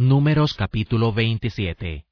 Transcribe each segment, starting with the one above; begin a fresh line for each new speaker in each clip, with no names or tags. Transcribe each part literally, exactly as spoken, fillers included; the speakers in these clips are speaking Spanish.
Números capítulo veintisiete.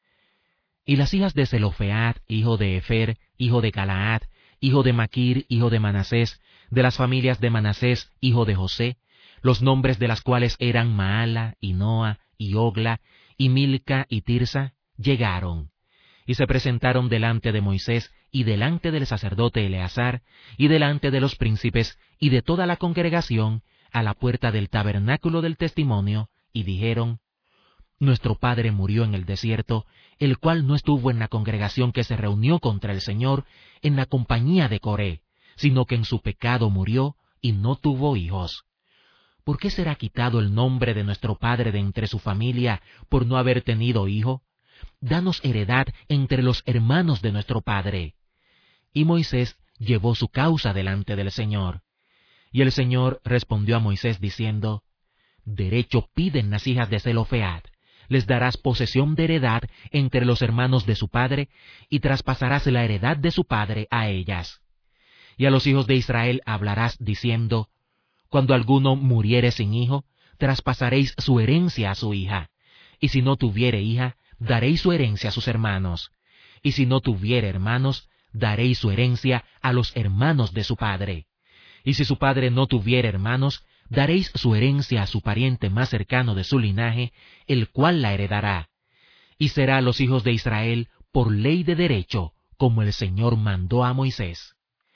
Y las hijas de Zelofead, hijo de Efer, hijo de Galaad, hijo de Maquir, hijo de Manasés, de las familias de Manasés, hijo de José, los nombres de las cuales eran Maala, y Noa, y Ogla, y Milca, y Tirsa, llegaron, y se presentaron delante de Moisés, y delante del sacerdote Eleazar, y delante de los príncipes, y de toda la congregación, a la puerta del tabernáculo del testimonio, y dijeron: Nuestro padre murió en el desierto, el cual no estuvo en la congregación que se reunió contra el Señor en la compañía de Coré, sino que en su pecado murió y no tuvo hijos. ¿Por qué será quitado el nombre de nuestro padre de entre su familia por no haber tenido hijo? Danos heredad entre los hermanos de nuestro padre. Y Moisés llevó su causa delante del Señor. Y el Señor respondió a Moisés diciendo: Derecho piden las hijas de Zelofead. Les darás posesión de heredad entre los hermanos de su padre, y traspasarás la heredad de su padre a ellas. Y a los hijos de Israel hablarás diciendo: Cuando alguno muriere sin hijo, traspasaréis su herencia a su hija. Y si no tuviere hija, daréis su herencia a sus hermanos. Y si no tuviere hermanos, daréis su herencia a los hermanos de su padre. Y si su padre no tuviere hermanos, daréis su herencia a su pariente más cercano de su linaje, el cual la heredará. Y será a los hijos de Israel por ley de derecho, como el Señor mandó a Moisés.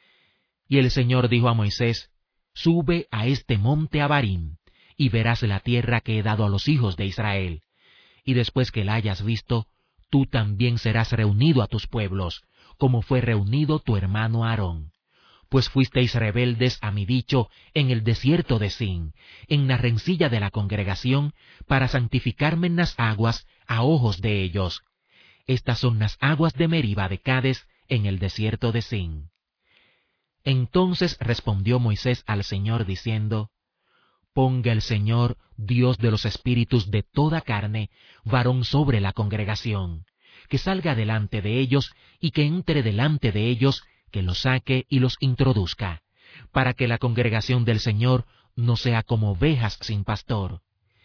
Y el Señor dijo a Moisés: Sube a este monte Abarim, y verás la tierra que he dado a los hijos de Israel. Y después que la hayas visto, tú también serás reunido a tus pueblos, como fue reunido tu hermano Aarón. Pues fuisteis rebeldes a mi dicho en el desierto de Sin, en la rencilla de la congregación, para santificarme en las aguas a ojos de ellos. Estas son las aguas de Meriba de Cades, en el desierto de Sin. Entonces respondió Moisés al Señor diciendo: Ponga el Señor, Dios de los espíritus de toda carne, varón sobre la congregación, que salga delante de ellos y que entre delante de ellos, que los saque y los introduzca, para que la congregación del Señor no sea como ovejas sin pastor.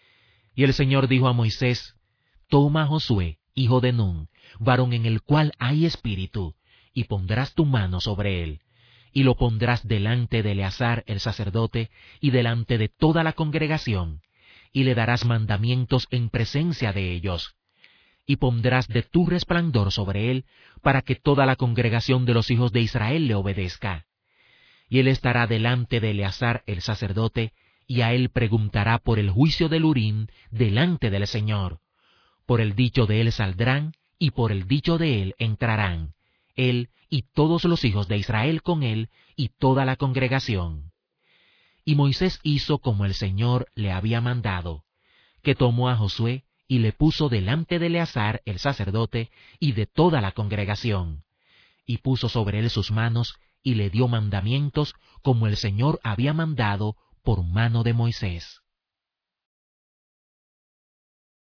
Y el Señor dijo a Moisés: Toma a Josué, hijo de Nun, varón en el cual hay espíritu, y pondrás tu mano sobre él, y lo pondrás delante de Eleazar el sacerdote, y delante de toda la congregación, y le darás mandamientos en presencia de ellos. Y pondrás de tu resplandor sobre él, para que toda la congregación de los hijos de Israel le obedezca. Y él estará delante de Eleazar el sacerdote, y a él preguntará por el juicio del Urim delante del Señor. Por el dicho de él saldrán, y por el dicho de él entrarán, él y todos los hijos de Israel con él, y toda la congregación. Y Moisés hizo como el Señor le había mandado, que tomó a Josué, y le puso delante de Eleazar el sacerdote y de toda la congregación, y puso sobre él sus manos, y le dio mandamientos como el Señor había mandado por mano de Moisés.